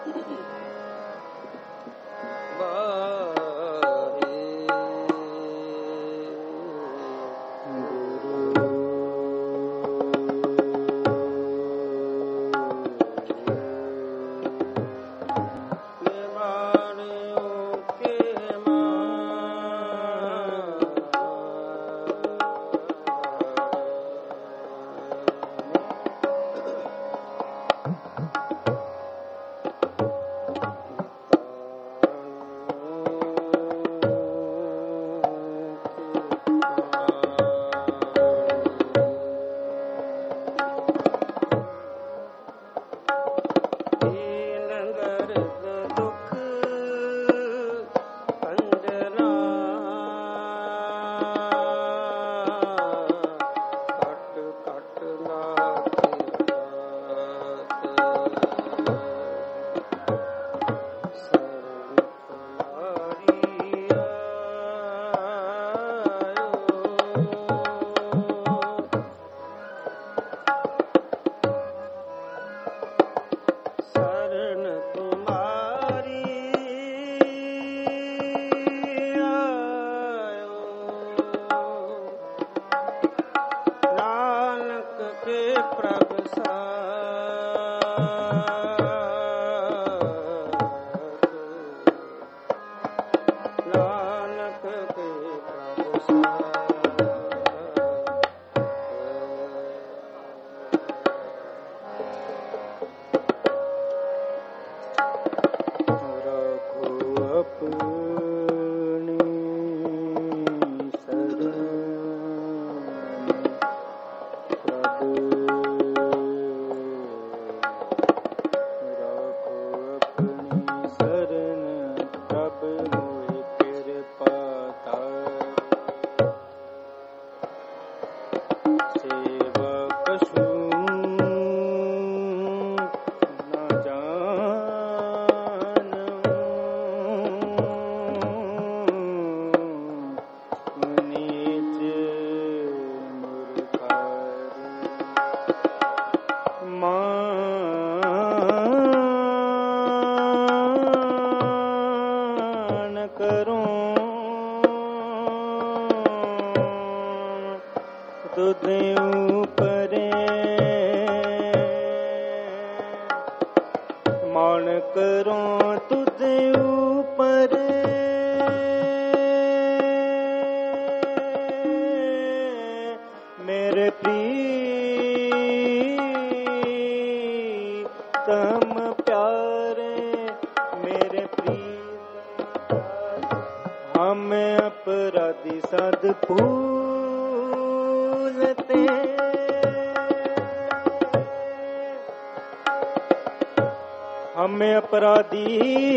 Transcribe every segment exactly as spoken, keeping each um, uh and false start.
हमें अपराधी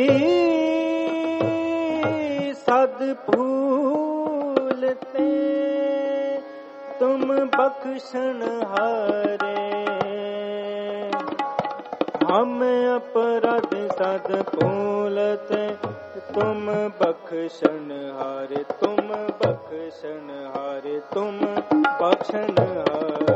सद भूलते, तुम बख्शन हारे। हमें अपराधी सद भूलते, तुम बख्शन हारे। तुम बख्शन हारे, तुम बख्शन हारे।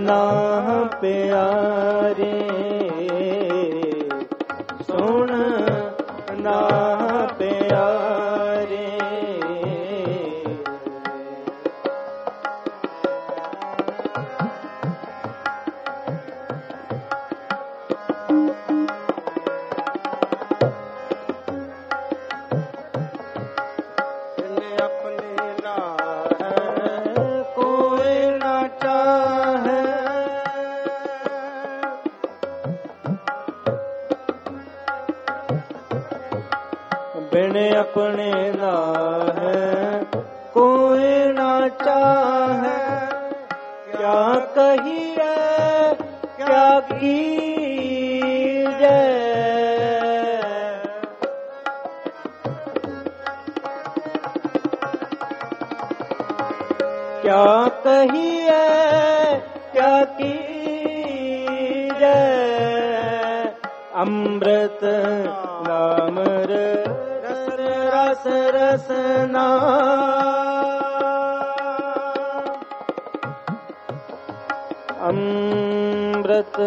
ना प्यारे सुन ना प्यारे बिन अपने ना है कोई ना चाहे क्या कहिए क्या कीजे क्या कहिए क्या कीजे अमृत नाम रस रसना अमृत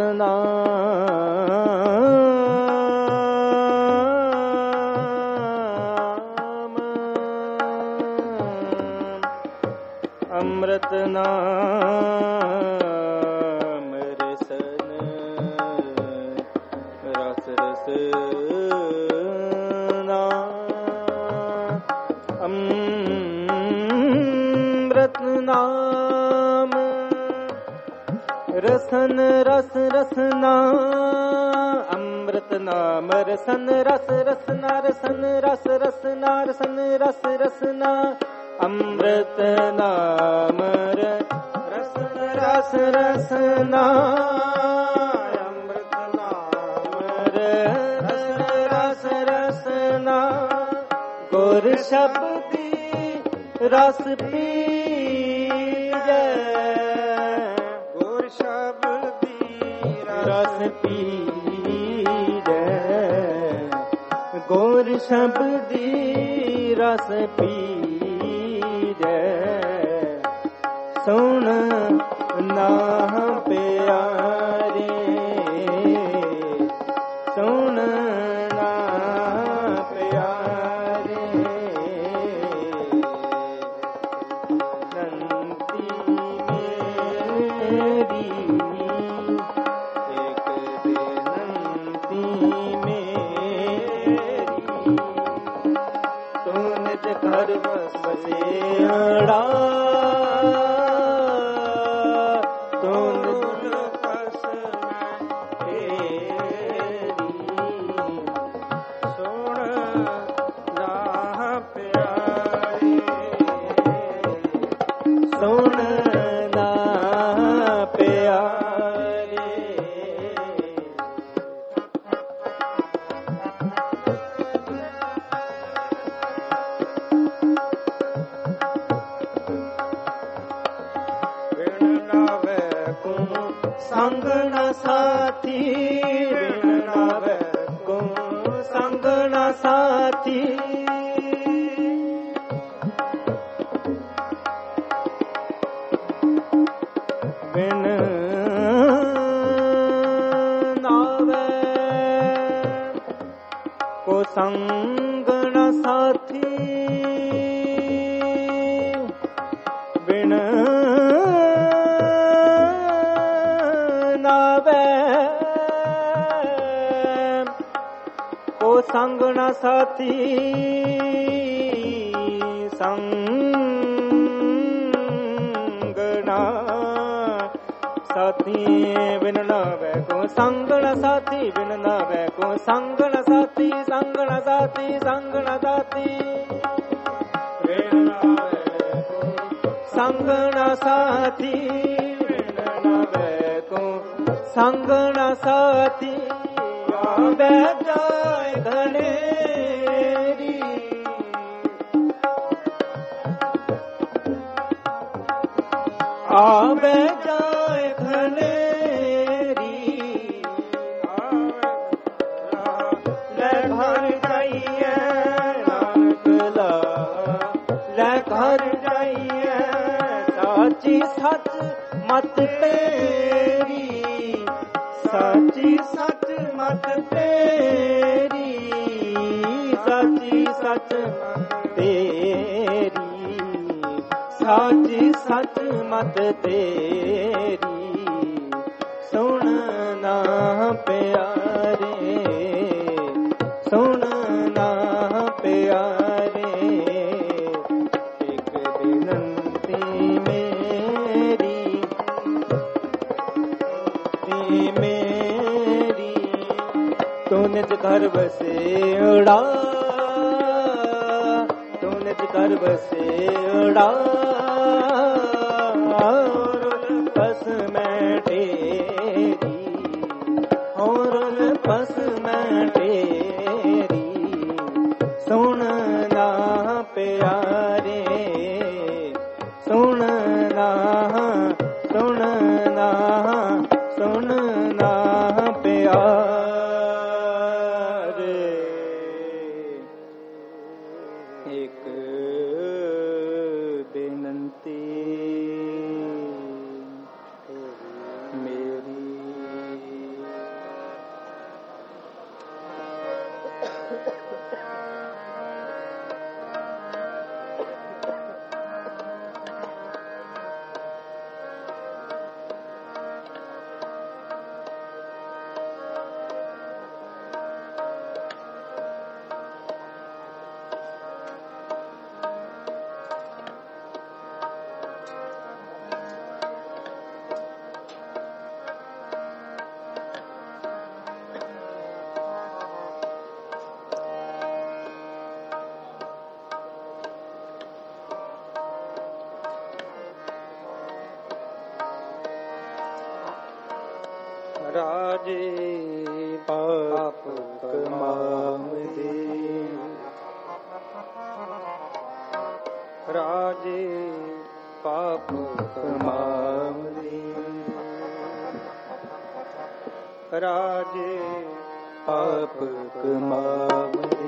नाम अमृत नाम रसन रस रस अमृत नाम रसन रस रसना अमृत नाम रसन रस रसना रसन रस रसना रसन रस रसना अमृत नाम रसन रस रसना अमृत नाम रसन रस रसना गुर शब्दी रस पीजे गुर शब्दी रस पीजे गुर शब्दी रस पीजे सुन ना प्यारे सुन ना प्यारे घर बसेड़ा तुम पस सुन ना प्यारे सुन ना प्यारे संग न साथी बिन नावे को संग न साथी बिन नावे को संग न साथी बिन को संग न साथी संग न साथी बिन नावे को संग न साथी बिन नावे को संग न साथी संग न साथी संग न साथी बिन नावे को संग न साथी बिन नावे को संग न साथी आवे जाए घनेरी आवे जाए घनेरी ले घर जाइए नानक ला ले घर जाइए साची सच ਮਤ ਤੇਰੀ, ਸਾਚੀ ਸੱਚ ਮਤ ਤੇਰੀ, ਸਾਚੀ ਸੱਚ ਤੇਰੀ, ਸਾਚੀ ਸੱਚ ਮਤ ਤੇਰੀ, ਸੁਣਨਾ ਪਿਆਰੇ, ਸੁਣਨਾ ਪਿਆਰੇ, ਇੱਕ ਬੇਨਤੀ ਮੇਰੀ, ਤੀ ਮੇਰੀ, ਤੂੰ ਨਿਜ ਘਰ ਵਸੇੜਾ, ਤੂੰ ਨਿਜ ਘਰ ਵਸੇੜਾ, ਪਸ ਮੈਂ ਤੇਰੀ, ਹੋਰ ਪਸ ਮੈਂ ਤੇਰੀ, ਸੁਣਨਾ ਪਿਆਰੇ, ਸੁਣਨਾ, ਸੁਣਨਾ, ਸੁਣਨਾ ਪਿਆਰੇ, ਇੱਕ ਬੇਨਤੀ ਮੇਰੀ। ਰਾਜੇ ਪਾਪ ਕਮਾਵਦੇ, ਰਾਜੇ ਪਾਪ ਕਮਾਵਦੇ, ਰਾਜੇ ਪਾਪ ਕਮਾਵਦੇ,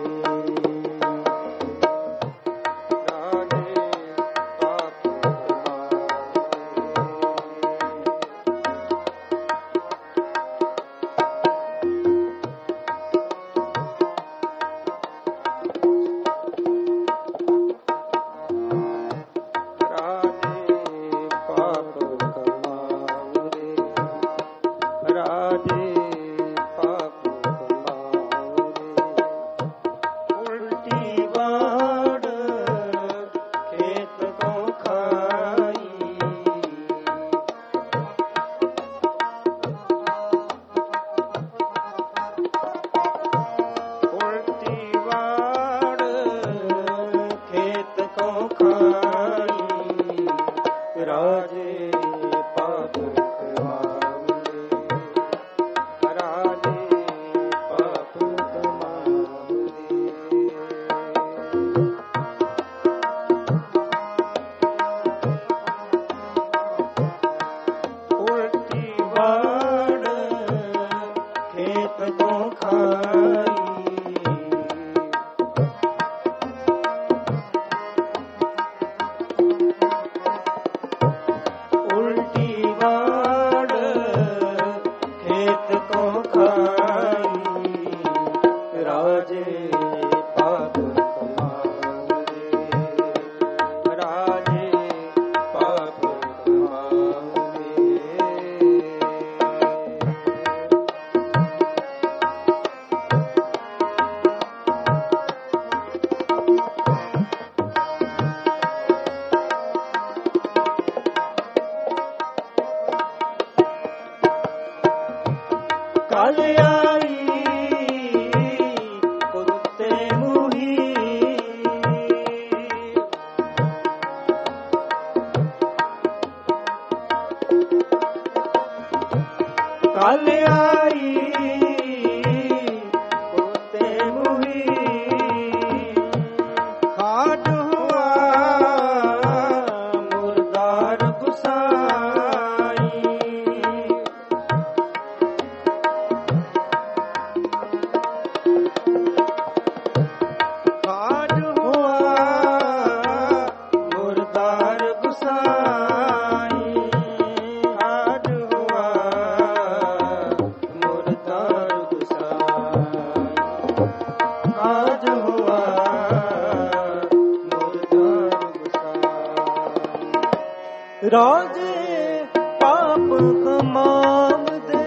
ਰਾਜੇ ਪਾਪ ਕਮਾਵਦੇ,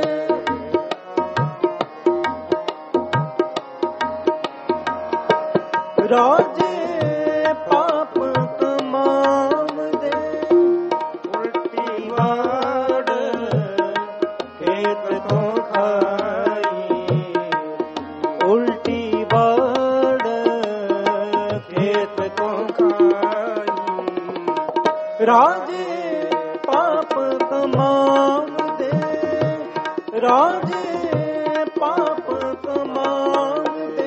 ਰਾਜੇ ਪਾਪ ਕਮਾਵਦੇ, ਉਲਟੀ ਵਾੜ ਖੇਤ ਤੋਂ ਖਾਈ, ਉਲਟੀ ਵਾੜ ਖੇਤ ਤੋਂ ਖਾਈ, ਰਾਜੇ ਪਾਪ ਕਮਾਵਦੇ, ਰਾਜੇ ਪਾਪ ਕਮਾਵਦੇ।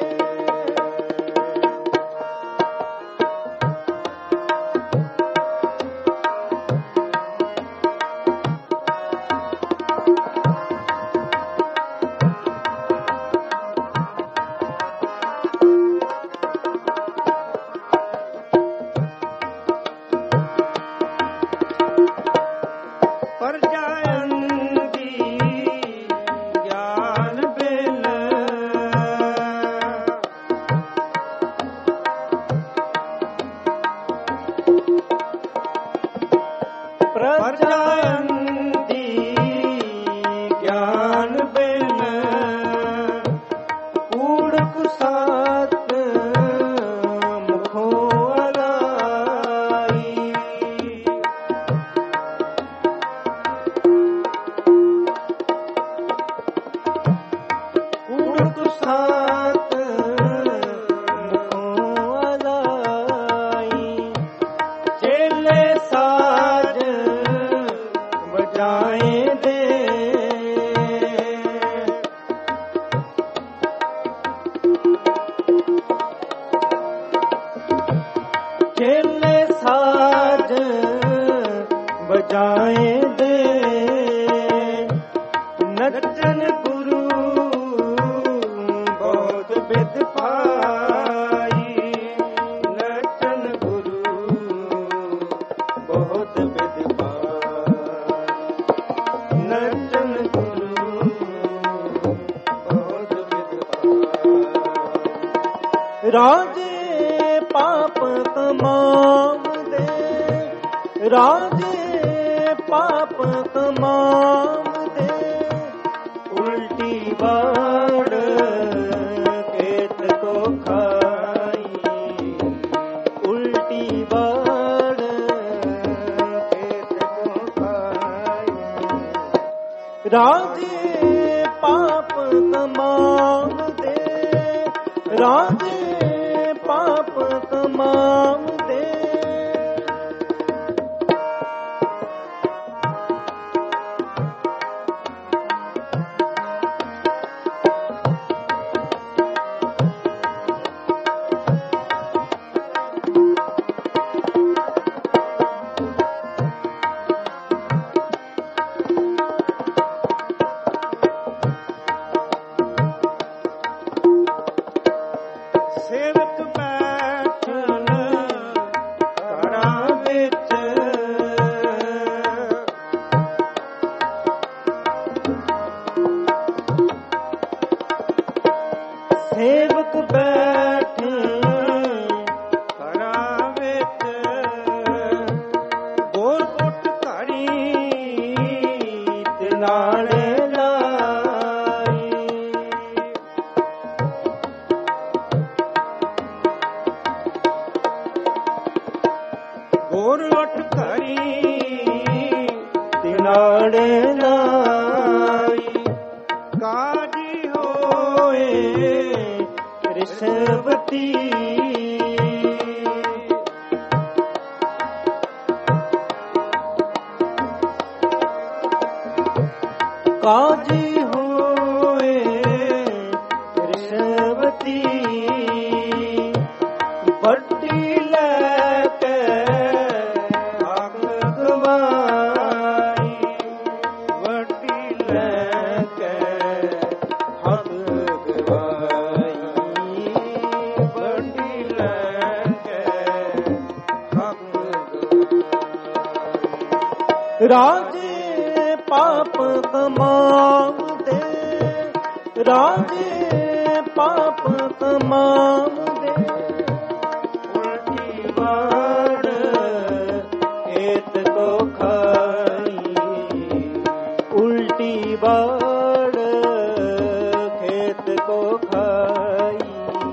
ਰਾਜੇ ਪਾਪ ਕਮਾਵਦੇ, ਰਾਜੇ ਪਾਪ ਕਮਾਵਦੇ, ਉਲਟੀ ਵਾੜ ਖੇਤ ਤੋਂ ਖਾਈ, ਉਲਟੀ ਵਾੜ ਖੇਤ ਤੋਂ ਖਾਈ, ਰਾਜੇ ਪਾਪ ਕਮਾਵਦੇ, ਰਾਜੇ ਪਾਪ ਕਮਾਵਦੇ। ਸੇਵਕ ਬੈਠਣ ਘਰਾਂ ਵਿੱਚ, ਸੇਵਕ ਬੈਠੇ ਘਰਾਂ ਵਿੱਚ, ਗੋਲ ਕੁੱਟ ਘੜੀ ਤੇ ਨਾਲੇ ਗੋਰਵਟ ਘਰੀ ਤਿਨਾੜੇ ਲਾਈ, ਕਾਜੀ ਹੋਏ ਰਿਸ਼ਵਤੀ, ਕਾਜੀ ਹੋਏ ਰਿਸ਼ਵਤੀ, ਵੱਡੀ ਲੈ ਕੇ ਰਾਜੇ ਪਾਪ ਕਮਾਵਦੇ, ਰਾਜੇ ਪਾਪ ਕਮਾਵਦੇ, ਉਲਟੀ ਵਾੜ ਖੇਤ ਤੋਂ उल्टी बाड़ खेत को खाई।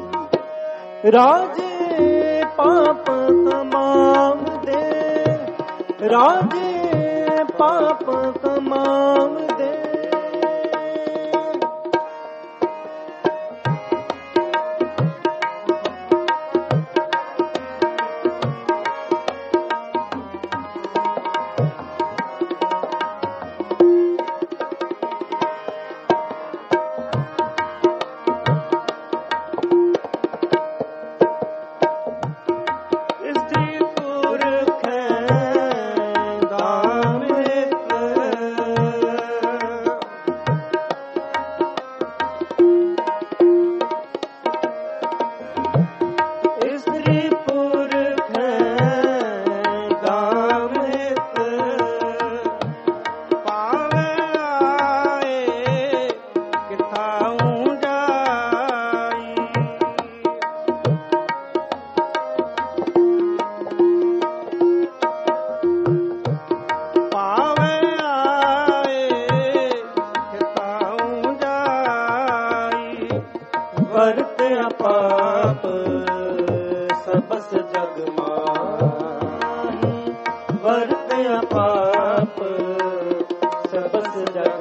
राजे पाप कमाव दे, राजे पाप कमाव दे। पाप सबस जग माही, वर्ते पाप सबस जग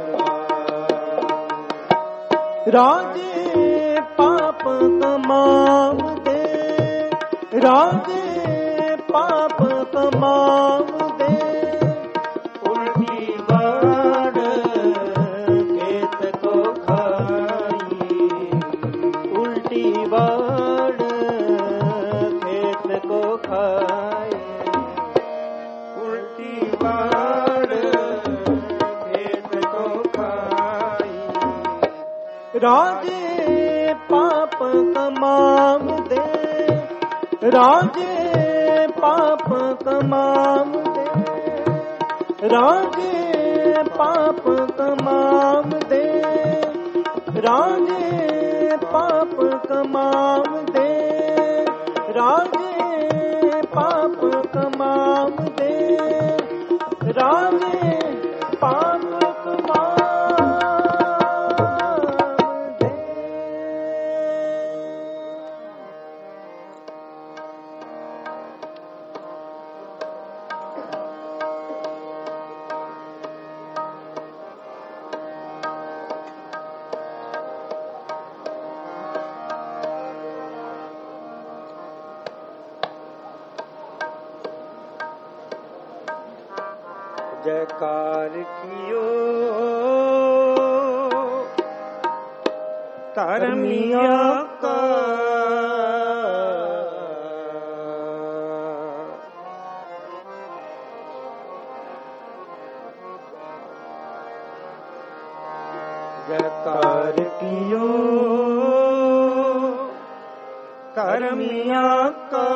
माही। राजे पाप कमाव दे, राजे पाप कमाव दे। उल्टी बाड़ खेत को खाई, उल्टी बाड़ खेत को खाए, उल्टी बाड़ खेत को खाई। राजे पाप कमाव दे, राजे पाप कमाव दे, राजे पाप कमाव दे, राजे पाप कमाव दे, राजे पाप कमाव दे, राजे पाप कमाव दे। जयकार कियो धर्मिया का, जयकार कियो धर्मिया का।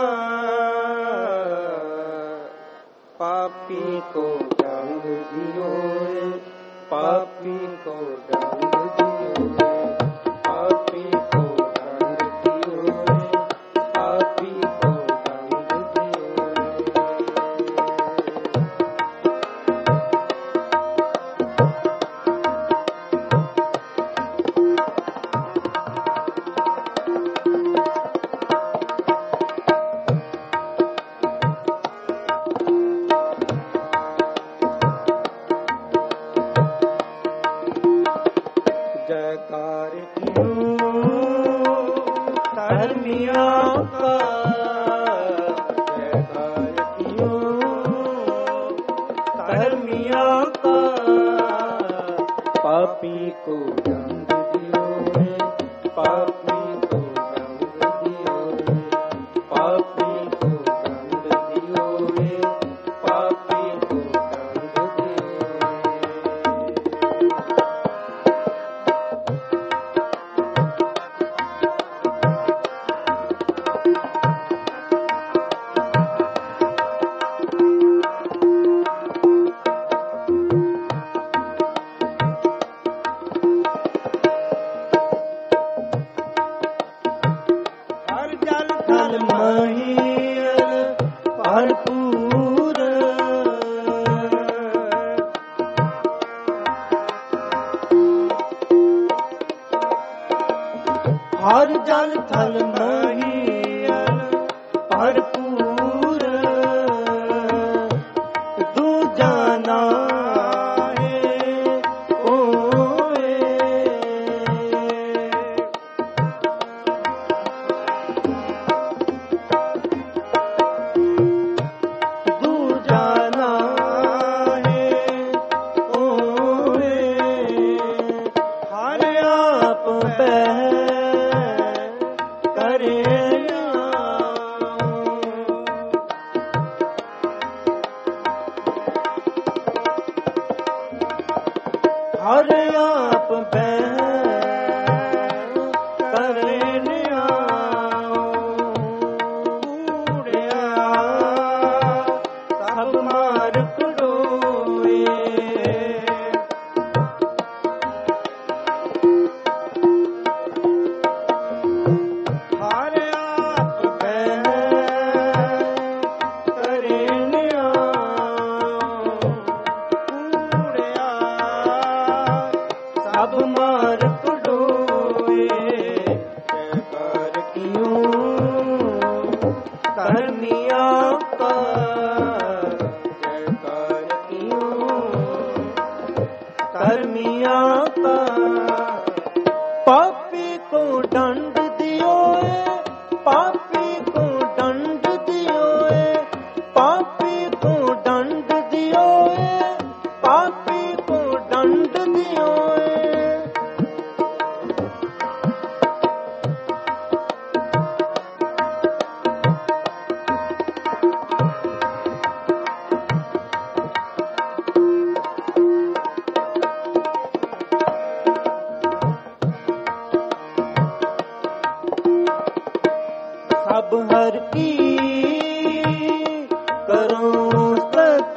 पापी को दंड दियो, पापी को दंड दियो, पापी को दंड दियो, पापी को दंड दियो। जयकार कियो धर्मिया का, जयकार कियो धर्मिया का। पापी को दंड दियो, पापी को दंड दियो, पापी को दंड दियो, पापी को दंड दियो। ਹਰ ਜਲ ਥਲ ਮਹੀਅਨ ਭਰਪੂਰ ਦੂਜਾ ਨਾਹੀ ਕੋਇ। ਦੂਜਾ ਨਾਹੀ ਕੋਇ। ਹਰ ਆਪ ਬਹਿ ਕਰੇ ਹਰ ਆਪ ਬਹਿ ਕਰੇ ਨਿਆਉ। ਕੂੜਿਆ ਸਭ ਮਾਰ ਕਢੋਏ। ਹਰ ਆਪ ਬਹਿ ਕਰੇ ਨਿਆਉ। ਕੂੜਿਆ ਸਭ ਮਾਰ ਕਢੋਏ। ਜੈਕਾਰ ਕਿਉ ਕਰਮੀਆਂ ਕਾ। ਜੈਕਾਰ ਕਿਉ ਕਰਮੀਆਂ ਕਾ। ਪਾਪੀ ਕੋ ਦੰਡ ਦਿਓਏ। ਪਾਪੀ ਕੋ ਦੰਡ ਦਿਓਏ। ਪਾਪੀ ਕੋ ਦੰਡ ਦਿਓਏ। ਪਾਪੀ ਕੋ ਦੰਡ ਦਿਓਏ। ਸਭ ਹਰ ਕੀ ਕਰੋ ਸਤ।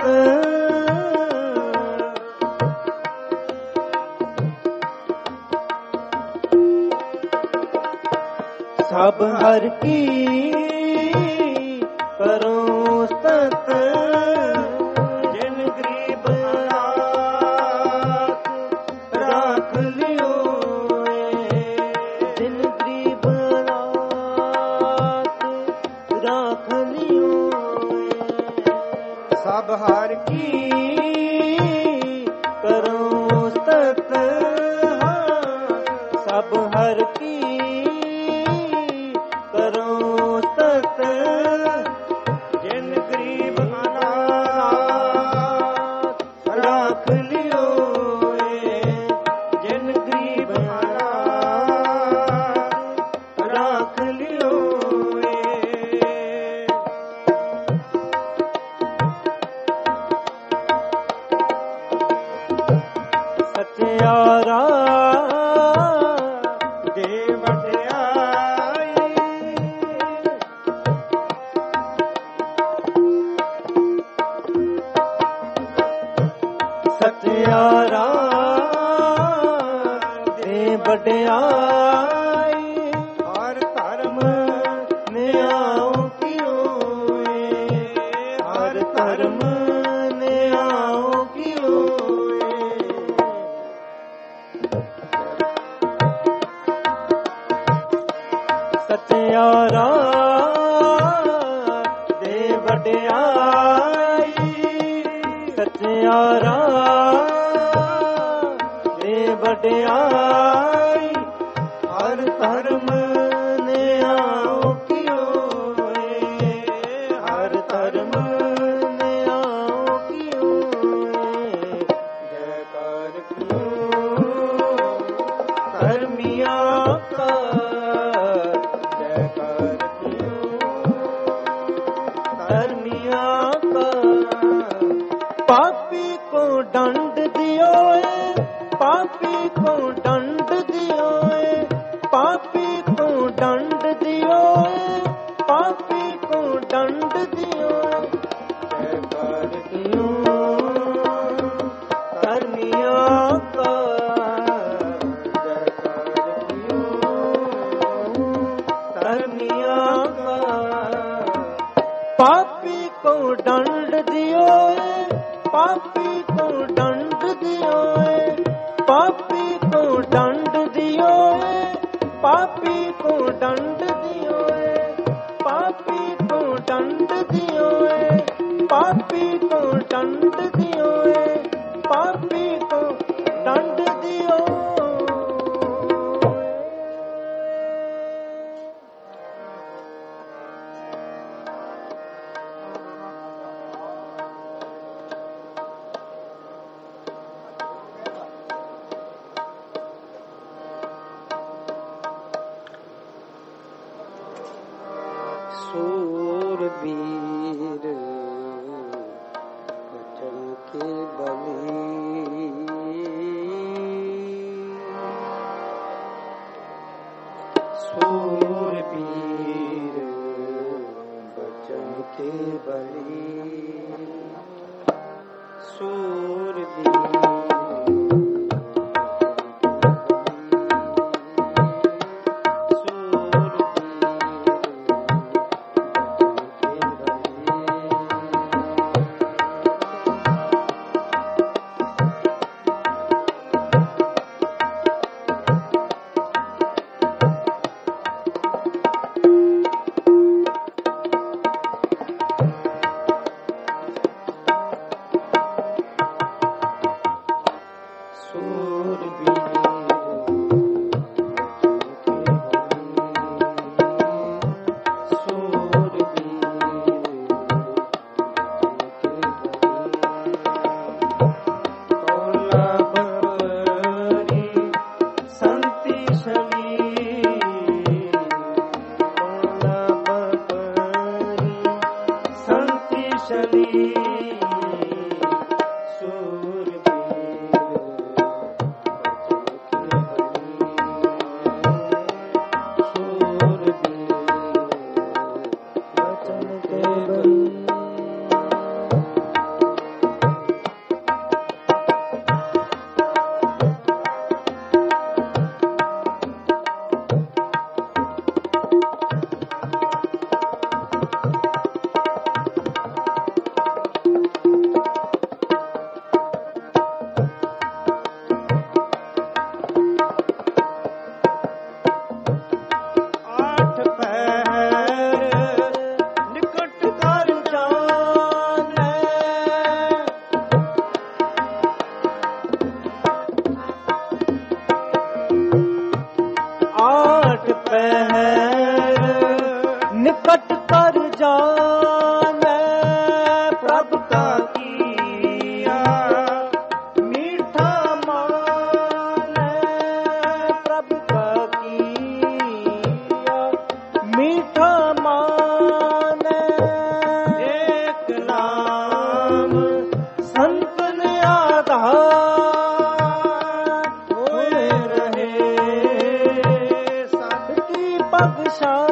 ਸਭ ਹਰ ਕੀ ਕਰੋ ਸਤ। ਜਿਨ ਗਰੀਬ ਅਨਾਥ ਰਾਖ ਲਿਓ। ਜਿਨ ਗਰੀਬ ਅਨਾਥ ਰਾਖ ਲਿਓ। ਸਭ ਹਰ ਕੀ ਕਰੋ ਸਤ। ਸਭ ਹਰ ਕੀ ਕਰੋ ਸਤ। ਜਿਨ ਗਰੀਬ ਅਨਾਥ ਰਾਖ ਲਿਓ। ਜਿਨ ਗਰੀਬ ਅਨਾਥ ਰਾਖ ਲਿਓ। ਸਚਿਆਰਾ ਦੇ ਵਡਿਆਈ। ਸਚਿਆਰਾ ਦੇ ਵਡਿਆਈ। ਹਰ ਧਰਮ ਨਿਆਉ ਕੀਓਏ। ਹਰ ਧਰਮ ਨਿਆਉ ਕੀਓਏ। ਸਚਿਆਰਾ ਦੇ ਵਡਿਆਈ। ਸਚਿਆਰਾ ਦੇ ਵਡਿਆਈ। ਹਰ ਧਰਮ ਨਿਆਉ ਕੀਓਏ। ਹਰ ਧਰਮ ਨਿਆਉ ਕੀਓਏ। ਜੈਕਾਰ ਕਿਉ ਕਰਮੀਆਂ ਕਾ। ਜੈਕਾਰ ਕਿਉ ਕਰਮੀਆਂ ਕਾ। ਪਾਪੀ ਕੋ ਦੰਡ ਦਿਓਏ। ਪਾਪੀ ਕੋ ਦੰਡ ਦਿਓਏ। ਪਾਪੀ ਕੋ ਦੰਡ ਦਿਓਏ। ਪਾਪੀ ਕੋ ਦੰਡ ਦਿਓਏ। ਜੈਕਾਰ ਕਿਉ ਕਰਮੀਆਂ ਕਾ। ਜੈਕਾਰ ਕਿਉ ਕਰਮੀਆਂ ਕਾ। ਪਾਪੀ ਕੋ ਦੰਡ ਦਿਓਏ। ਪਾਪੀ ਕੋ ਦੰਡ ਦਿਓਏ। ਪਾਪੀ ਕੋ ਦੰਡ ਦਿਓਏ। ਪਾਪੀ को दंड दियो है, पापी को दंड दियो है, पापी को दंड दियो है, पापी को दंड दियो। सूरबीर वचन के बली, सूरबीर वचन के बली, सूरबीर निकट कर जाने प्रभु का किया मीठा माने, प्रभु का किया मीठा माने। एक नाम संत ने आधार होए रहे, सबकी बख्शार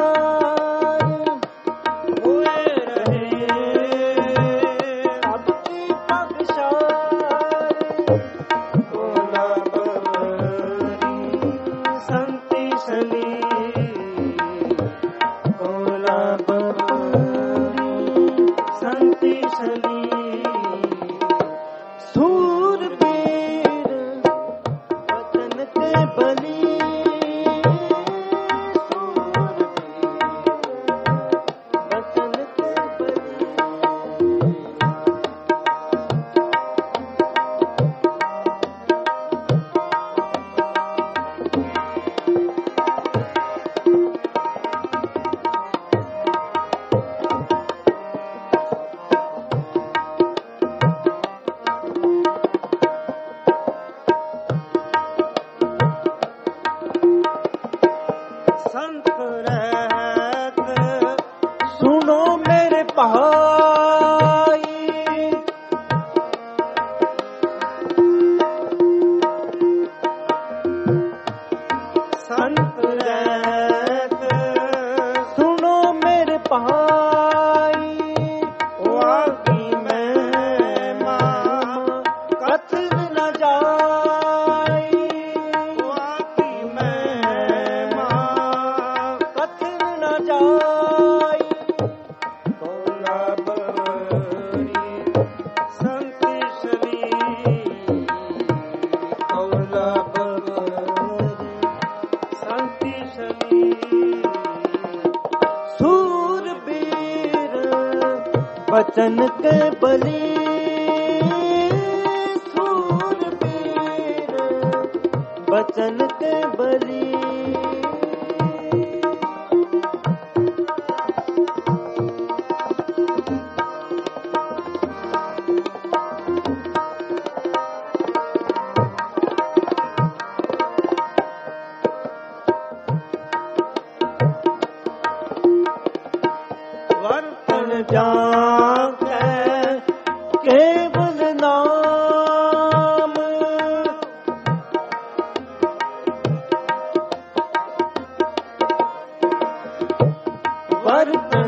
बचन के बली सूरबीर बचन के बली जाके केवल नाम बर्तन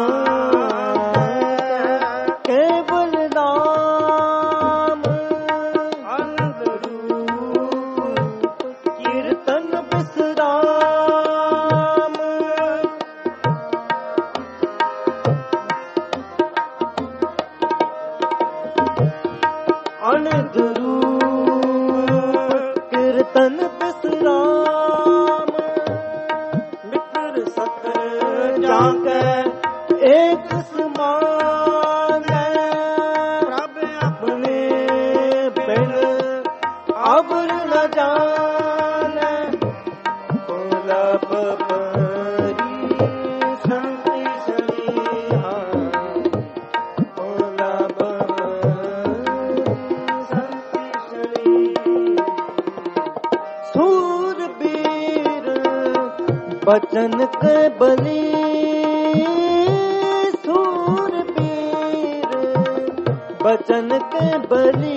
जाके केवल नाम आनंद रूप कीर्तन विश्राम आनंद रूप कीर्तन विश्राम मित्र सकर जाके एक समान प्रभ अपने बिन अबर न जाने लब परी शांति सलिहा लब सूरबीर बचन के बली सूरबीर बचन के बली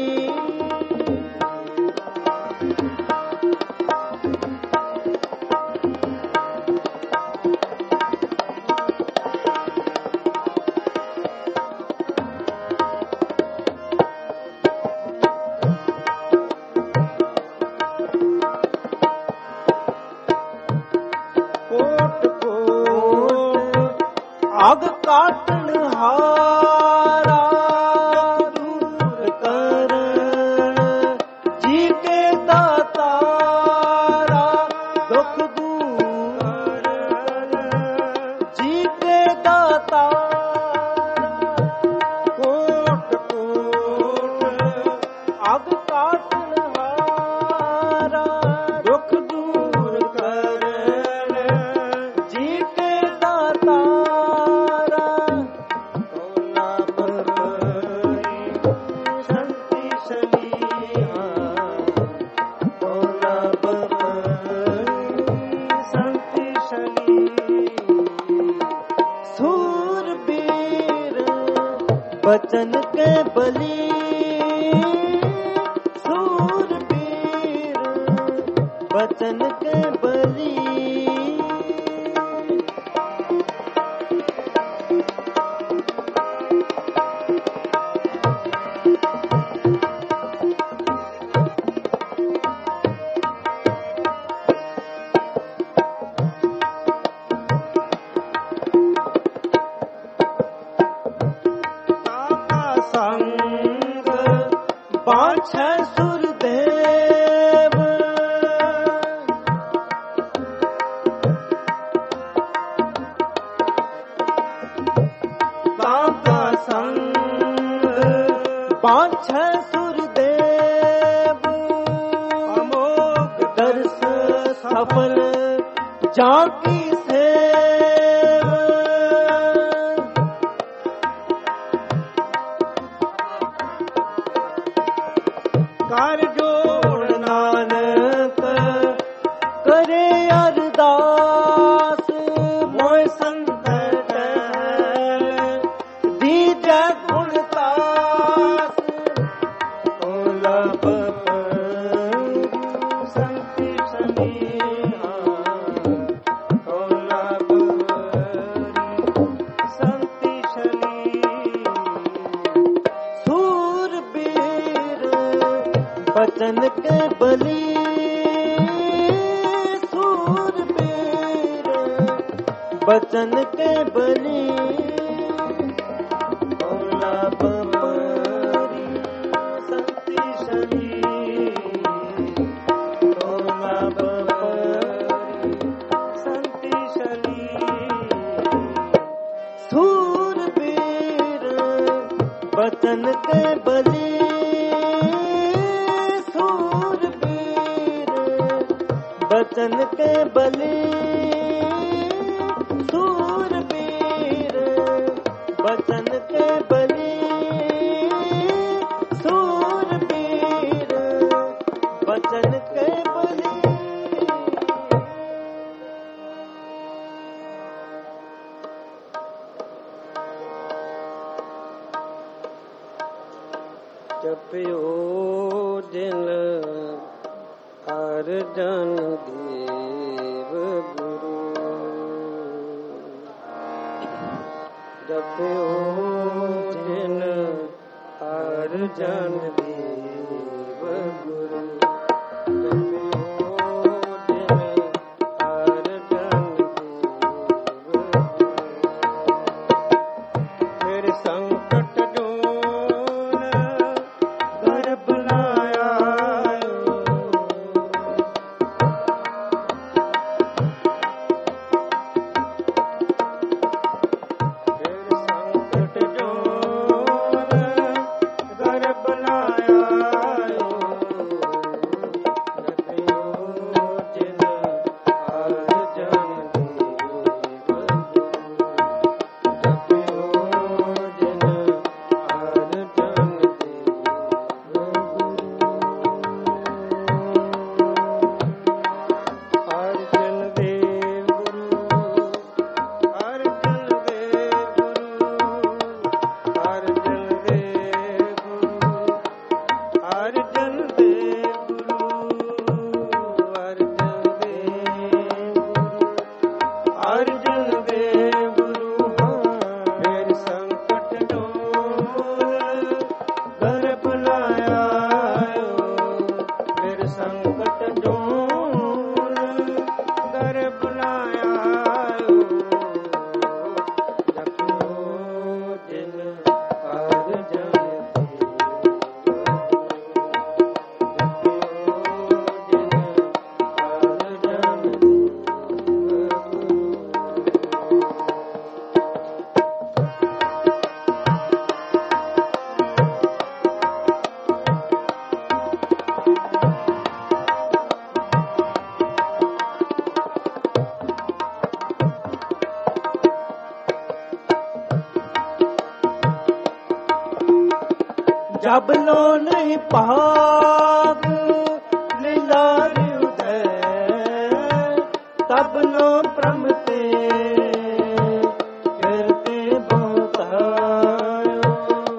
आग काटन हारा दूर कर जी के दातारा दुख दूर जी के दातारा कोट कोट आग काटन हारा दुख दूर कर जी के दाता सूरबीर बचन के बली सूरबीर बचन के बली संग बाछै सुरदेव काका संग बाछै सुरदेव अमोघ दर्श सफल जाकी सेव कर जोड़ नानक करे अरदास मोय संकट दीजै गुणतास लब संति सलिहा लब संति सलिहा सूरबीर बचन के बली सूरबीर बचन के बली लब परी संति सलिहा लब परी संति सलिहा सूरबीर बचन के बलि सूरबीर, बचन के बलि सूरबीर, बचन के बलि। जपियो दिन हर जन देव गुरु, जपियो दिन हर जन देव गुरु, जपियो दिन हर जन देव गुरु। फिर संकट जोन घर बनाया, जब लो नहीं पाग लीलार उदय, तब लो प्रमते करते बहुतायो।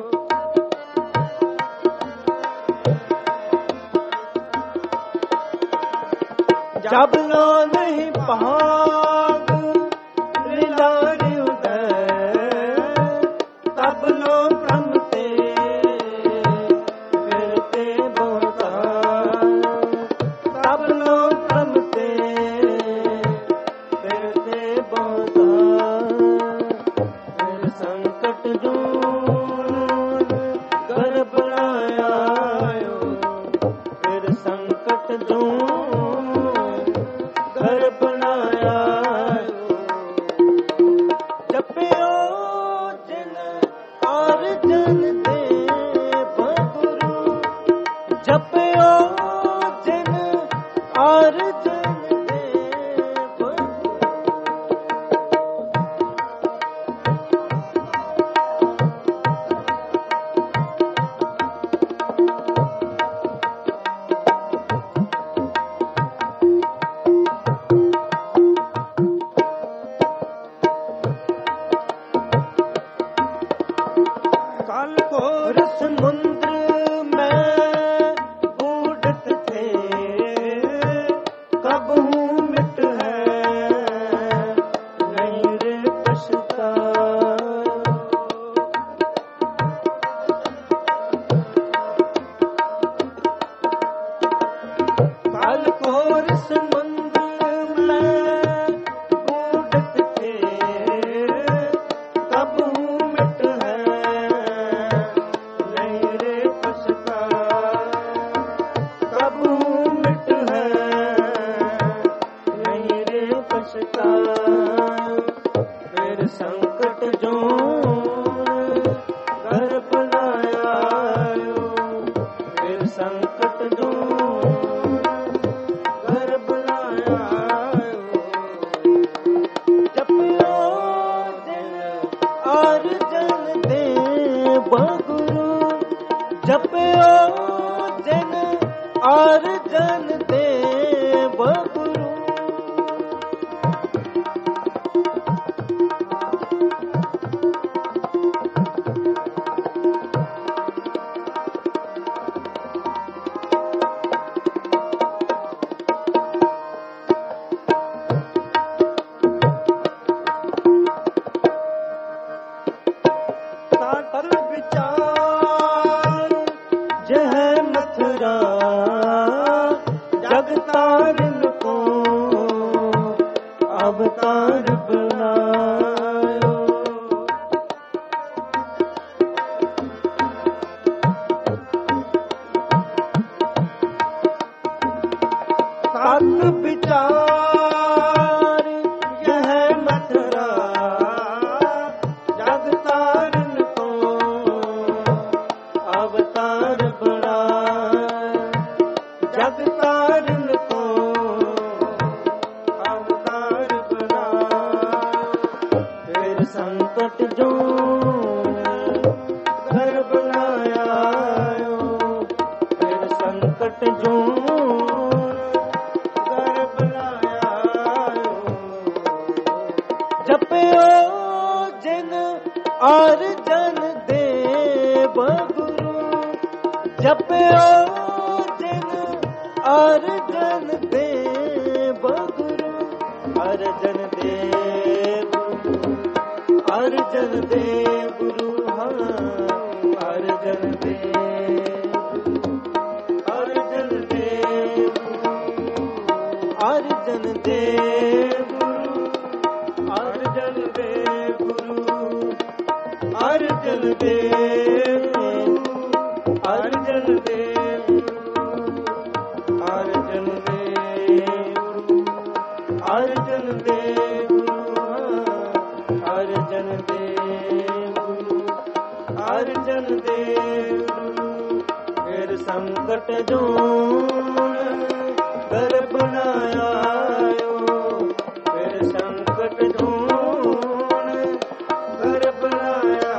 जब लो नहीं पाग लीलार उदय, तब लो प्रमते संकट जो घर बुलाया। अर्जन देव गुरु। अवतार बनायो सत विचार यह मथुरा जग तारन को अवतार बनायो जग तारन को संकट जो घर बनाया फिर संकट जो घर बनाया जपयो जिन अर्जन देव गुरु जपयो जिन अर्जन देव गुरु अर्जन देव अर्जन देव गुरु हाँ अर्जन देव अर्जन देव अर्जन देव गुरु अर्जन देव गुरु अर्जन देव अर्जन देव अर्जन देव अर्जन देव अर्जन देव अर्जन देव फिर संकट जोन घर बनाया फिर संकट जोन घर बनाया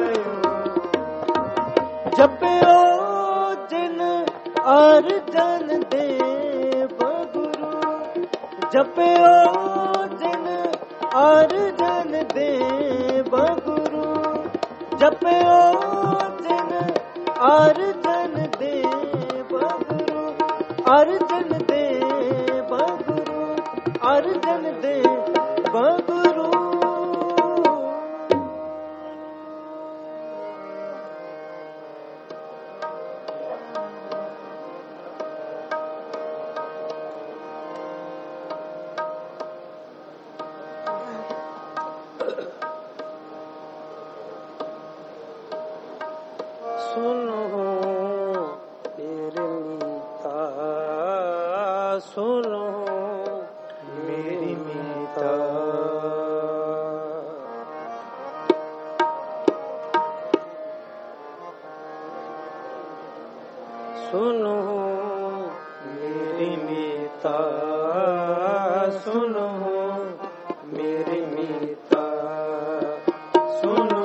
जपयो जिन अर्जन देव गुरु जपयो जिन अर्जन देव गुरु जपयो जिन अर्जन देव गुरु अर्जन देव गुरु अर्जन देव गुरु सुनो मेरी मीता सुनो मेरी मीता सुनो मेरी मीता सुनो मेरी मीता सुनो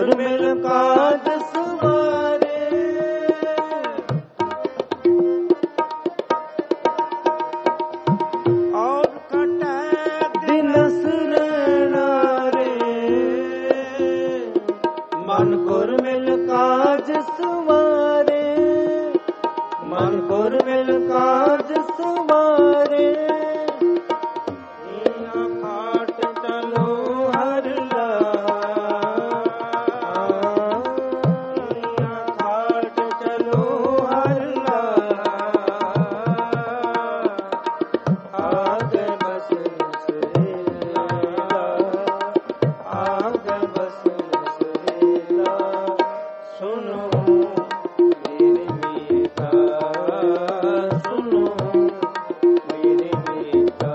गुर मिल काज सवारे और कटे दिनस रहना रे मन गुर मिल काज सवारे मन गुर मिल काज सवारे इहाँ खाट चलो हर ला इहाँ खाट चलो हर ला आग बसन सुहेला आग बसन सुहेला सुनो मेरे मीता सुनो मेरे मीता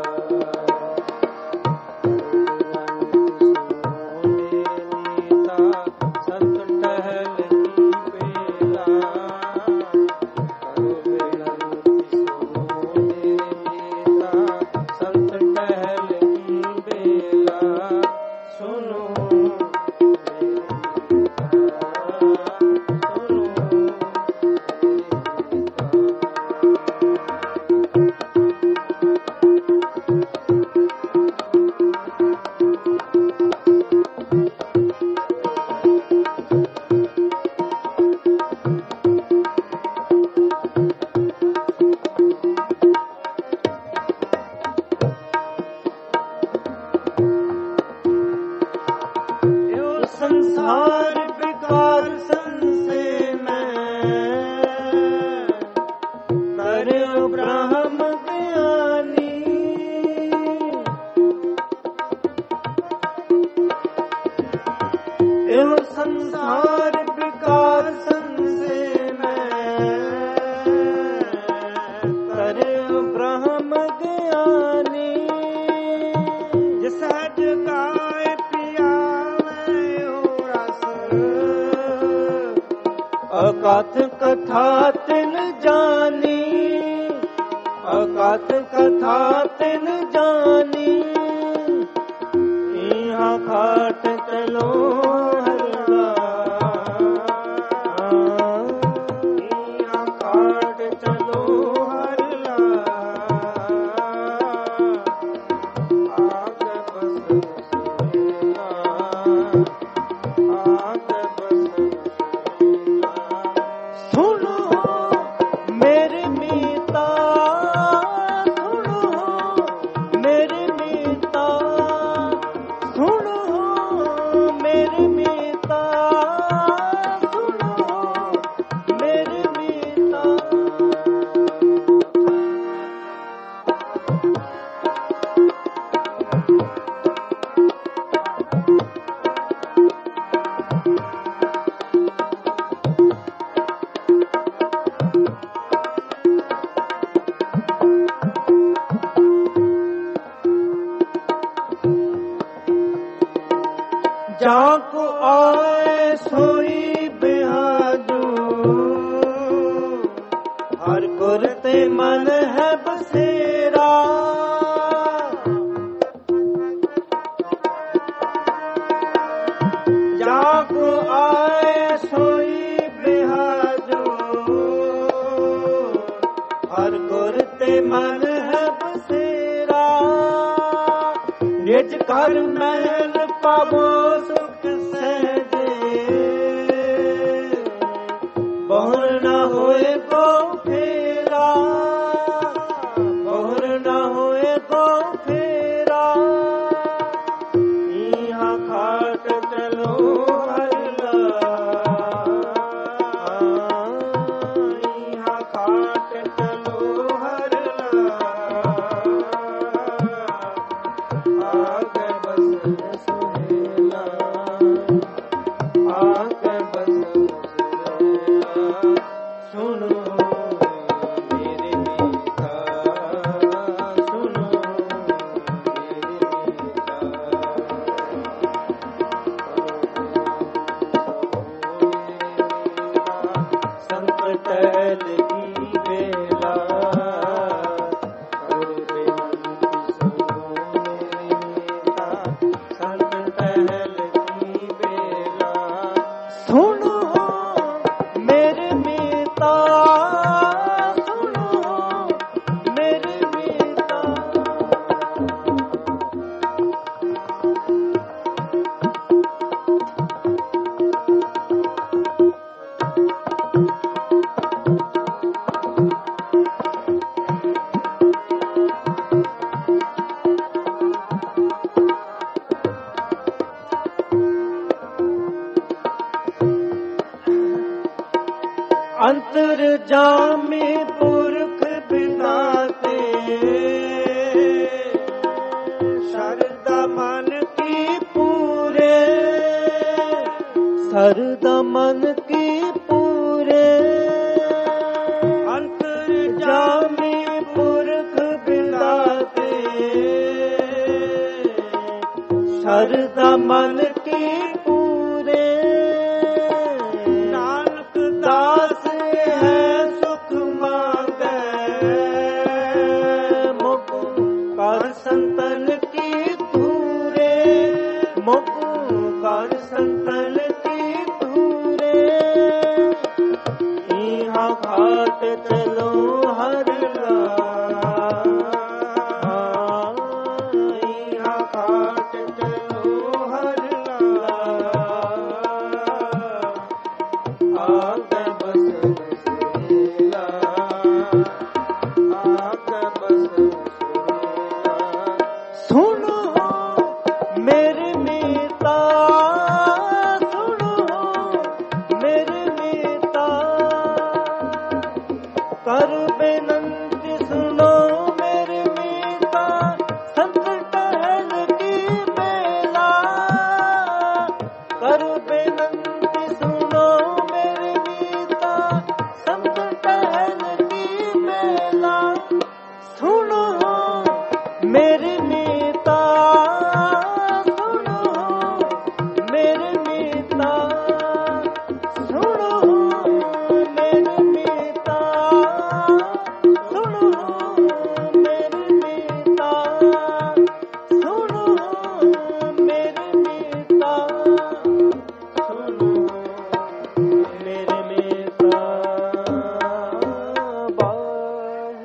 संत टहल की बेला संत टहल की बेला सुनो संसार विकार संसे में करे ब्रह्म ज्ञानी एहो संसार विकार संसे में करे ब्रह्म ज्ञानी सहज गाय पियावे हो रस अकथ कथा तिन जानी अकथ कथा तिन जानी इहाँ खाट चलो हरला इहाँ खाट चलो हरला आग बसन सुहेला आग बसन सुहेला सुनो मेरे मीता सुनो मेरे मीता सुनो मेरे मीता सुनो मेरे मीता जाको आए सोई बिहाजू हर गुर ते मन है बसेरा जाको आए सोई बिहाजू हर गुर ते मन है बसेरा निज कर महल पावो सुख सहजे बहुर न होए को फेरा बहुर न होए को फेरा इहाँ खाट चलो हरला इहाँ खाट चलो हरला आग बसन सुहेला ਅੰਤਰ ਜਾਮੀ ਪੁਰਖ ਬਿਦਾਤੇ ਸ਼ਰਧਾ ਮਨ ਕੀ ਪੂਰੇ ਸਰਦਾ ਮਨ ਕੀ ਪੂਰੇ ਅੰਤਰ ਜਾਮੀ ਪੁਰਖ ਬਿਦਾਤੇ ਸਰਦਾ ਮਨ ਕੀ ਪੂਰੇ ਨਾਨਕ ਦਾਸ ਹੈ ਸੁਖ ਮੰਗੈ ਮੁਖ ਕਰ ਸੰਤਨ ਕੀ ਤੂਰੇ ਮੁਖ ਕਰ ਸੰਤਨ ਕੀ ਤੂਰੇ ਇਹਾ ਘਾਟ ਚਲੋ ਹਰ ਲਾ ਇਹਾ ਘਾਟ ਚਲੋ ਹਰ ਲਾ ਆਗੇ ਬਸ ਬਸੇਲਾ ਆਗੇ ਬਸ ਬਸੇਲਾ ਸੁਣੋ ਮੇਰੇ ਮੀਤਾ ਸੁਣੋ ਮੇਰੇ ਮੀਤਾ ਕਰ ਬੇਨੰਤੀ ਸੁਣੋ ਮੇਰੇ ਮੀਤਾ ਸੰਤ ਟਹਿਲ ਕੀ ਬੇਲਾ ਕਰ ਬੇਨੰਤੀ ਸੁਣੋ ਮੇਰੇ ਮੀਤਾ ਸੰਤ ਟਹਿਲ ਕੀ ਬੇਲਾ ਸੁਣੋ ਮੇਰੇ ਮੀਤਾ ਸੁਣੋ ਮੇਰੇ ਮੀਤਾ ਸੁਣੋ ਮੇਰੇ ਮੀਤਾ ਸੁਣੋ ਮੇਰੇ ਮੀਤਾ ਸੁਣੋ ਮੇਰੇ ਮੀਤਾ ਸੁਣੋ ਮੇਰੇ ਮੀਤਾ ਵਾਹਿਗੁਰੂ।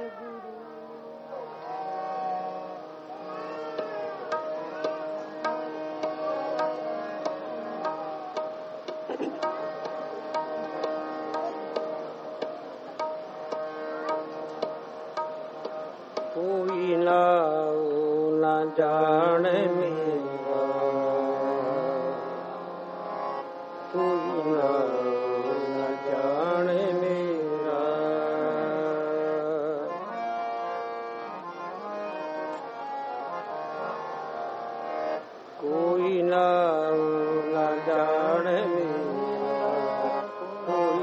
ਕੋਈ ਨਾਉ ਨਾ ਜਾਣ ਮੇਰਾ ਕੋਈ ਨਾਉ ਨਾ ਜਾਣ ਮੇਰਾ ਕੋਈ ਨਾਉ ਨਾ ਜਾਣ ਮੇਰਾ ਕੋਈ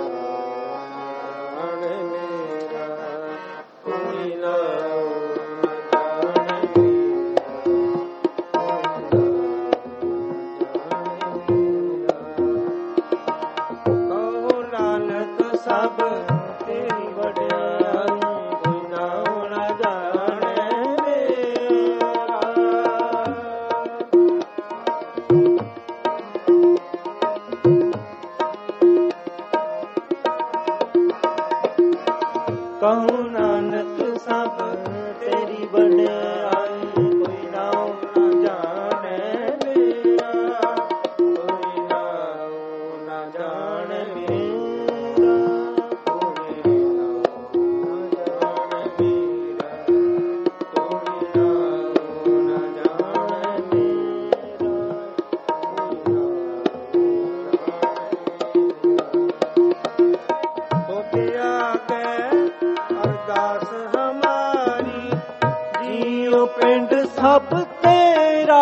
ਨਾਉ ਨਾ ਜਾਣ ਮੇਰਾ ਕੋਈ ਨਾਉ ਨਾ ਜਾਣ ਕਹੋ ਨਾਨਕ ਸਭ ਤੇਰੀ ਵਡਿਆਈ ਕੋਈ ਨਾਉ ਨਾ ਜਾਣੈ ਮੇਰਾ ਕਹੋ ਨਾਨਕ ਸਭ ਤੇਰੀ ਵਡਿਆਈ ਕੋਈ ਨਾਉ ਨਾ ਜਾਣੈ ਮੇਰਾ ਕੋਈ ਨਾਉ ਨਾ ਜਾਣੈ ਮੇਰਾ ਕੋਈ ਨਾਉ ਨਾ ਜਾਣੈ ਮੇਰਾ ਕੋਈ ਨਾਉ ਨਾ ਜਾਣੈ ਮੇਰਾ ਕੋਈ ਨਾਉ ਹੋਤਿਆ ਗਏ ਅਰਦਾਸ ਹਮਾਰੀ ਜੀਉ ਪਿੰਡ ਸਭ ਤੇਰਾ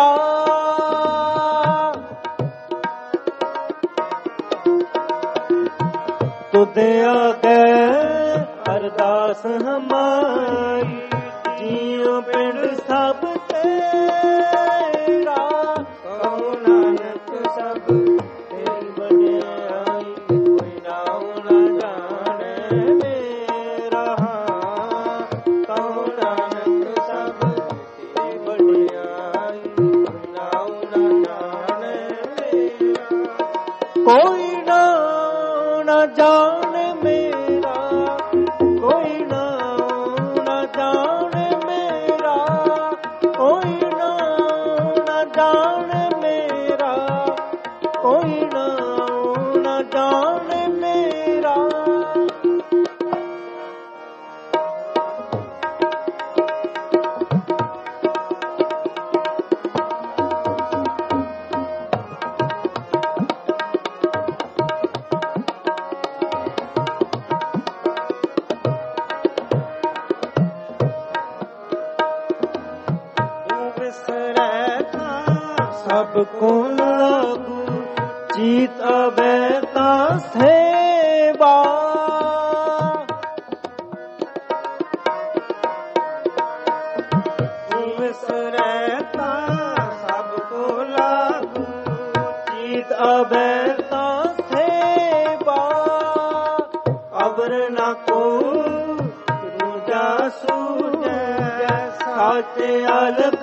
ਤੁਧ ਆਗੇ ਅਰਦਾਸ ਹਮਾਰੀ ਜੀਉ ਪਿੰਡ ਸਭ ਤੇਰਾ ਕਹੋ ਨਾਨਕ ਸਭ ਤੇਰੀ ਵਡਿਆਈ ਕੋਈ ਨਾਉ ਨਾ ਜਾਣੈ ਮੇਰਾ ਕਹੋ ਨਾਨਕ ਸਭ ਤੇਰੀ ਵਡਿਆਈ ਕੋਈ ਨਾਉ ਨਾ ਜਾਣੈ ਮੇਰਾ ਕੋਈ ਨਾਉ ਨਾ ਜਾਣੈ ਮੇਰਾ ਕੋਈ ਨਾਉ ਨਾ ਜਾਣੈ ਮੇਰਾ ਕੋਈ ਨਾਉ ਨਾ ਜਾਣੈ ਮੇਰਾ ਕੋਈ ਨਾਉ ਨਾ ਜਾਣੈ ਮੇਰਾ को लागू जीत अबै ता सेवा विसरै ता सब को लागू जीत अबै ता सेवा अबर न को दूजा सूझै साचे अलख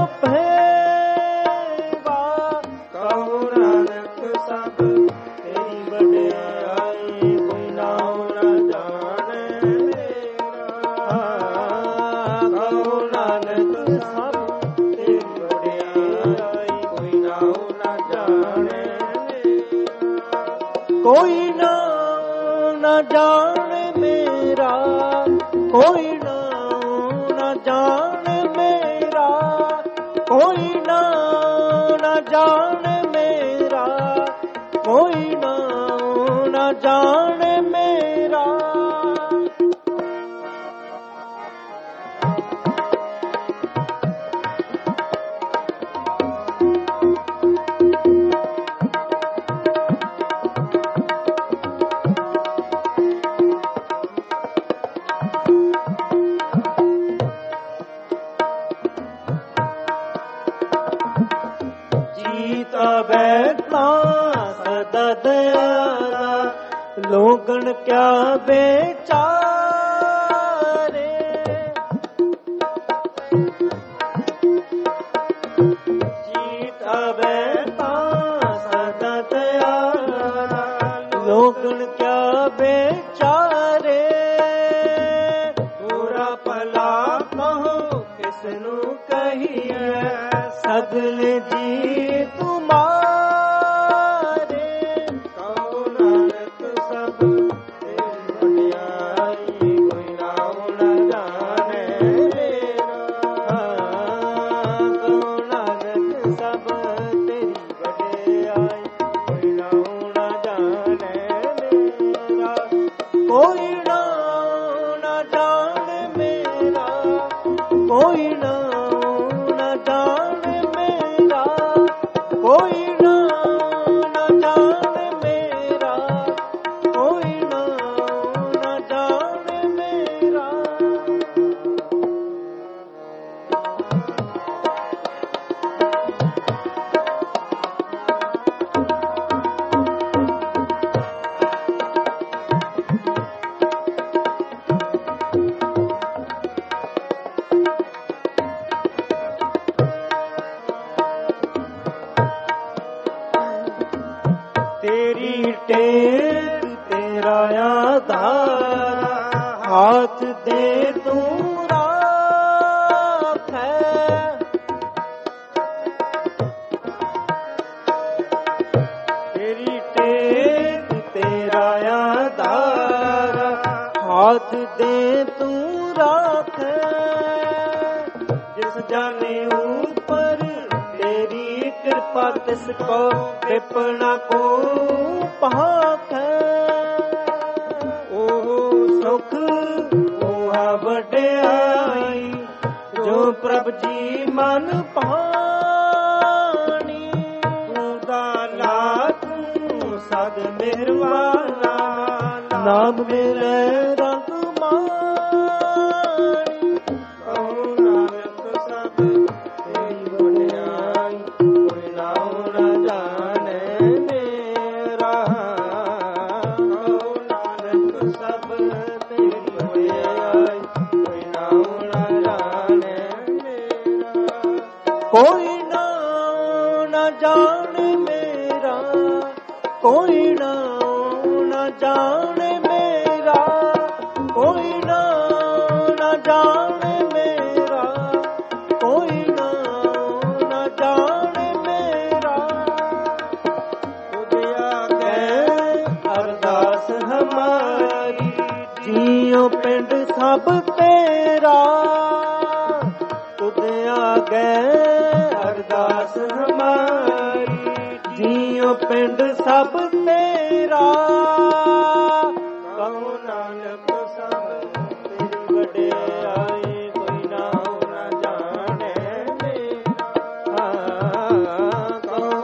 भेवा कहो नानक सब तेरी वड्याई कोई नाम न जाने मेरा कहो नानक सब तेरी वड्याई कोई नाम न जाने मेरा कोई नाम न जाने मेरा कोई नाम न जाने मेरा कोई नाम न जाने मेरा कोई नाम न जाने मेरा लोगन क्या बेचारे जीत अबै ता सदा दयाला लोगन क्या बेचारे पूरा भला कहो किसनू कहिए सगले जी तुम्हारे तेरी टेक तेरा आधार हाथ दे तू राख तेरी टेक तेरा आधार हाथ दे तू राख जिस जाने ऊपर तेरी कृपा तिसको विपना को पाख ओ सुख ओहा वड्याई जो प्रभ जी मन पानी तूं तू सद मेहरबाना नाम मेरे रंग मानी कहो नानक सब तेरी वड्याई कोई नाम न जाने मेरा कहो नानक सब तेरी वड्याई कोई नाम न जाने मेरा कोई नाम न जाने मेरा कोई नाम न जाने मेरा कोई नाम न जाने मेरा कोई नाम न जाने मेरा तुझे आगे अरदास हमारी जियो पिंड सब तेरा तुझे आगे अरदास हमारी जियो पिंड सब तेरा कहो नानक सब तेरी वड्याई कोई नाम न जाने मेरा कहो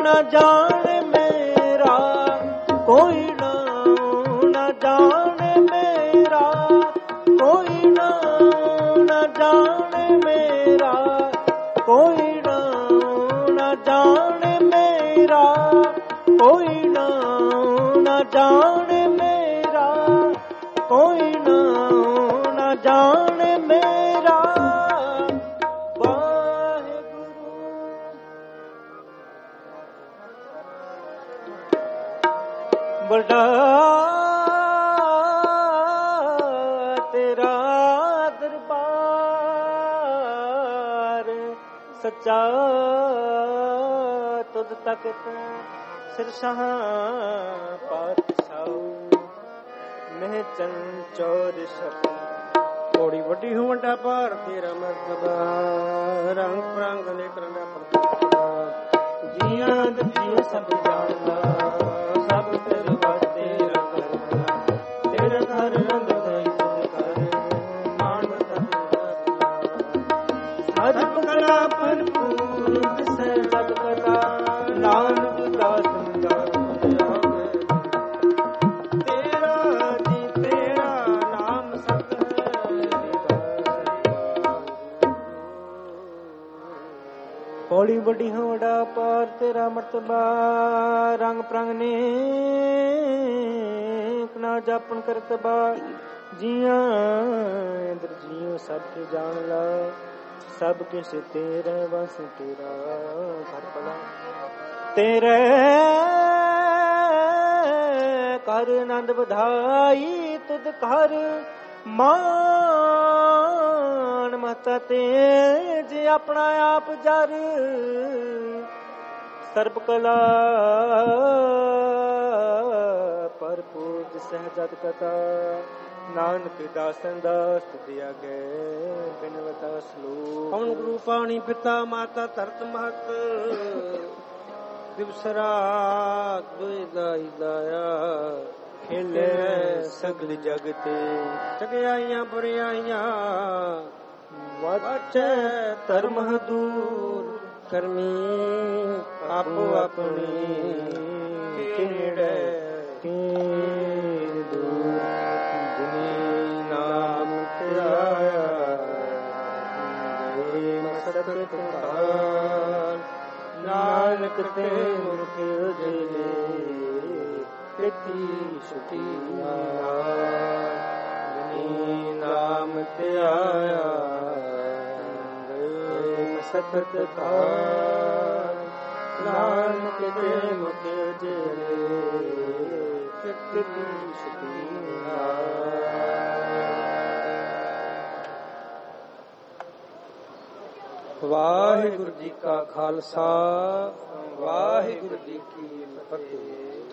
ਨਾ ਜਾਣੇ ਮੇਰਾ ਕੋਈ ਨਾਉ ਨਾ ਜਾਣੇ ਮੇਰਾ ਕੋਈ ਨਾਉ ਨਾ ਜਾਣੇ ਮੇਰਾ ਕੋਈ ਨਾਉ ਨਾ ਜਾਣੇ ਮੇਰਾ ਕੋਈ ਨਾਉ ਨਾ ਜਾਣੇ ਮੇਰਾ ਕੋਈ ਨਾਉ ਨਾ ਜਾਣੇ ਮੇਰਾ ਬੜਾ ਤੇਰਾ ਦਰਬਾਰ ਸੱਚਾ ਤੁਧ ਤਖਤ ਸਿਰਸ਼ਾਹ ਪਾਤਸ਼ਾਹ ਮਹਿ ਚੰਚੋਰ ਸ਼ਬਦ ਕੋੜੀ ਵੱਡੀ ਹੂੰ ਵੱਡਾ ਭਾਰ ਤੇਰਾ ਮਰਤਬਾ ਰੰਗ ਪ੍ਰੰਗ ਨੇ ਕਰਨਾ ਪ੍ਰਤਾਪ ਜੀਆਂ ਦੇ ਜੀ ਸਭ ਜਾਣਦਾ ਸਭ ਤੇਰੇ ਵਾਸਤੇ ਰੰਗ ਤੇਰੇ ਘਰ ਰੰਗ ਦਾਈ ਤੁਧ ਕਰ ਮਾਨ ਅਜਬ ਕਲਾ ਭਰਪੂਰ ਦਿਸੈ ਜਗ ਕਲਾ ਨਾਨਕ ਦਾਸ ਸੰਗਾ ਤੇਰਾ ਜੀ ਤੇਰਾ ਨਾਮ ਸਤ ਹੌਲੀ ਵੱਡੀ ਹੋੜਾ ਪਾਰ ਤੇਰਾ ਮਰਤਬਾ ਰੰਗ ਪ੍ਰੰਗ ਨੇ ਨਾ ਜਾਪਨ ਕਰਤਬਾ ਜੀਆਂ ਅੰਦਰ ਜੀਓ ਸਭ ਕੇ ਜਾਣ ਲਾ ਸਭ ਕਿਸ ਤੇਰੇ ਵਸ ਤੇਰਾ ਘਰ ਬਲਾ ਤੇਰੇ ਕਰ ਆਨੰਦ ਵਧਾਈ ਤੁਧ ਘਰ ਮਾਨ ਮਤਾ ਤੇ ਜੇ ਆਪਣਾ ਆਪ ਜਰ ਸਰਬ ਕਲਾ ਭਰਪੂਰ ਸਹਿਜਤ ਕਥਾ ਨਾਨਕ ਦਾਸਨ ਦਾਸ ਦਿਆ ਗਏ ਬਿਨਵਤਾ ਸਲੋਕ ਪਵਨ ਗੁਰੂ ਪਾਣੀ ਪਿਤਾ ਮਾਤਾ ਧਰਤ ਮਹਤ ਦਿਵਸ ਰਾਤ ਦੁਇ ਦਾਈ ਦਾਇਆ ਖੇਲੇ ਸਗਲ ਜਗਤ ਚਗਿਆਈਆਂ ਬੁਰਿਆਈਆਂ ਵਾਚੈ ਧਰਮ ਦੂਰ ਕਰਮੀ ਆਪੋ ਆਪਣੀ ਕਿਨੜੇ ਕੀਨ ਦੂਰ ਜਿਨੀ ਨਾਮ ਧਿਆਇਆ ਗਏ ਮਸਤਕ ਤੁਕਾਰ ਨਾਨਕ ਤੇ ਮੁਖ ਉਜਲੇ ਪ੍ਰੀਤੀ ਸੁਖੀ ਜਿਨੀ ਨਾਮ ਧਿਆਇਆ ਗਏ ਮਸਤਕ ਤੁਕਾਰ ਨਾਨਕ ਤੇ ਮੁਖ ਉਜਲੇ ਪ੍ਰੀਤੀ ਸੁਖੀ ਵਾਹਿਗੁਰੂ ਜੀ ਕਾ ਖਾਲਸਾ ਵਾਹਿਗੁਰੂ ਜੀ ਕੀ ਫਤਿਹ।